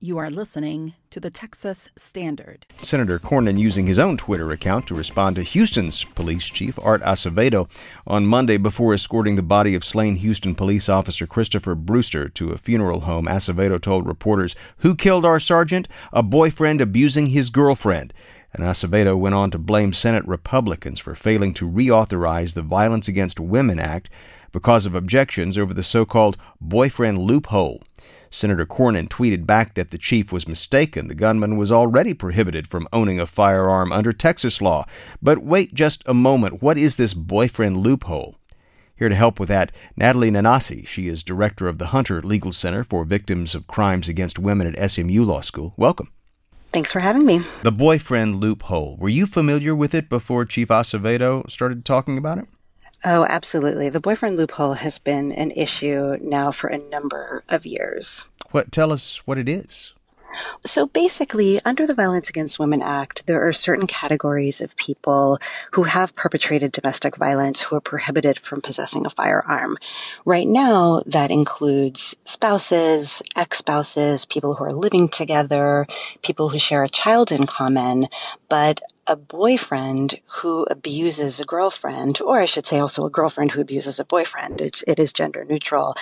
You are listening to the Texas Standard. Senator Cornyn using his own Twitter account to respond to Houston's police chief, Art Acevedo, on Monday before escorting the body of slain Houston police officer Christopher Brewster to a funeral home. Acevedo told reporters, "Who killed our sergeant? A boyfriend abusing his girlfriend." And Acevedo went on to blame Senate Republicans for failing to reauthorize the Violence Against Women Act because of objections over the so-called boyfriend loophole. Senator Cornyn tweeted back that the chief was mistaken. The gunman was already prohibited from owning a firearm under Texas law. But wait just a moment. What is this boyfriend loophole? Here to help with that, Natalie Nanasi. She is director of the Hunter Legal Center for Victims of Crimes Against Women at SMU Law School. Welcome. Thanks for having me. The boyfriend loophole. Were you familiar with it before Chief Acevedo started talking about it? Oh, absolutely. The boyfriend loophole has been an issue now for a number of years. Tell us what it is. So basically, under the Violence Against Women Act, there are certain categories of people who have perpetrated domestic violence who are prohibited from possessing a firearm. Right now, that includes spouses, ex-spouses, people who are living together, people who share a child in common, but a boyfriend who abuses a girlfriend, or I should say also a girlfriend who abuses a boyfriend, it is gender neutral,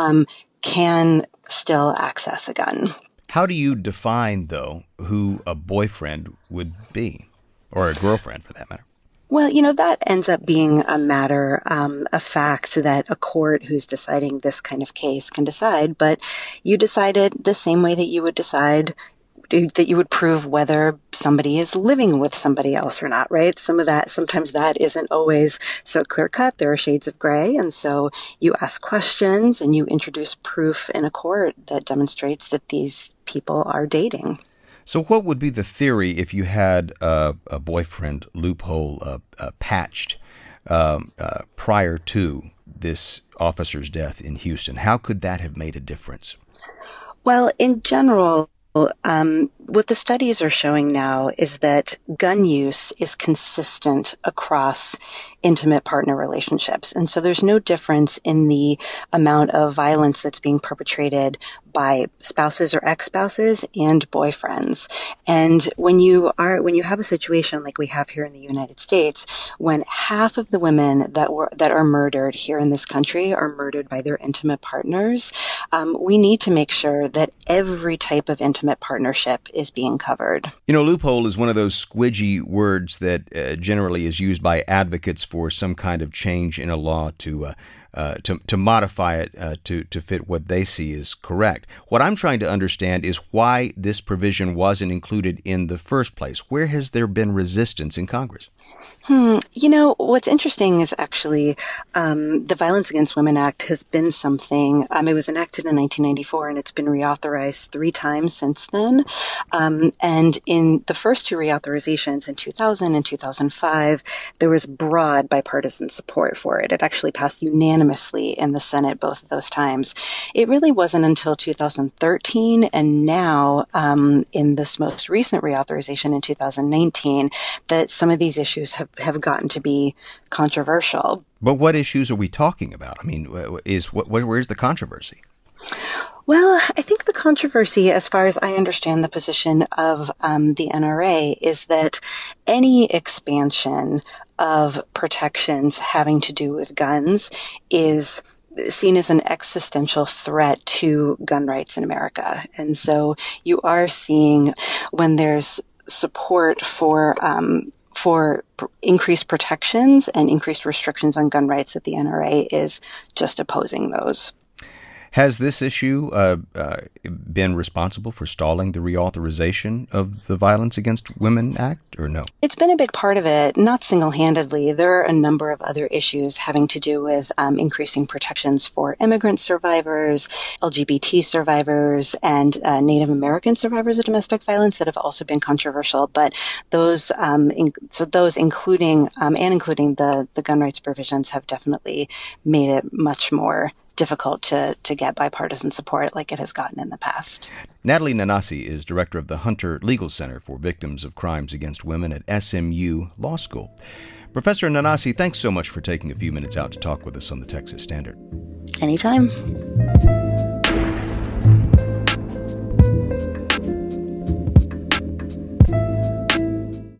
can still access a gun. How do you define, though, who a boyfriend would be, or a girlfriend for that matter? Well, that ends up being a matter, a fact that a court who's deciding this kind of case can decide, but you decide it the same way that you would decide that you would prove whether somebody is living with somebody else or not, right? Sometimes that isn't always so clear cut. There are shades of gray. And so you ask questions and you introduce proof in a court that demonstrates that these people are dating. So what would be the theory if you had a boyfriend loophole patched prior to this officer's death in Houston? How could that have made a difference? Well, in general, what the studies are showing now is that gun use is consistent across intimate partner relationships. And so there's no difference in the amount of violence that's being perpetrated by spouses or ex-spouses and boyfriends. And when you have a situation like we have here in the United States, when half of the women that are murdered here in this country are murdered by their intimate partners, we need to make sure that every type of intimate partnership is being covered. Loophole is one of those squidgy words that generally is used by advocates for some kind of change in a law to modify it to fit what they see as correct. What I'm trying to understand is why this provision wasn't included in the first place. Where has there been resistance in Congress? What's interesting is actually the Violence Against Women Act has been something, it was enacted in 1994 and it's been reauthorized 3 times since then. And in the first 2 reauthorizations in 2000 and 2005, there was broad bipartisan support for it. It actually passed unanimously in the Senate both of those times. It really wasn't until 2013 and now in this most recent reauthorization in 2019 that some of these issues have gotten to be controversial. But what issues are we talking about? I mean, where's the controversy? Well, I think the controversy, as far as I understand the position of the NRA, is that any expansion of protections having to do with guns is seen as an existential threat to gun rights in America. And so you are seeing when there's support for increased protections and increased restrictions on gun rights, that the NRA is just opposing those. Has this issue been responsible for stalling the reauthorization of the Violence Against Women Act, or no? It's been a big part of it, not single-handedly. There are a number of other issues having to do with increasing protections for immigrant survivors, LGBT survivors, and Native American survivors of domestic violence that have also been controversial. But those including the gun rights provisions have definitely made it much more difficult to get bipartisan support like it has gotten in the past. Natalie Nanasi is director of the Hunter Legal Center for Victims of Crimes Against Women at SMU Law School. Professor Nanasi, thanks so much for taking a few minutes out to talk with us on the Texas Standard. Anytime.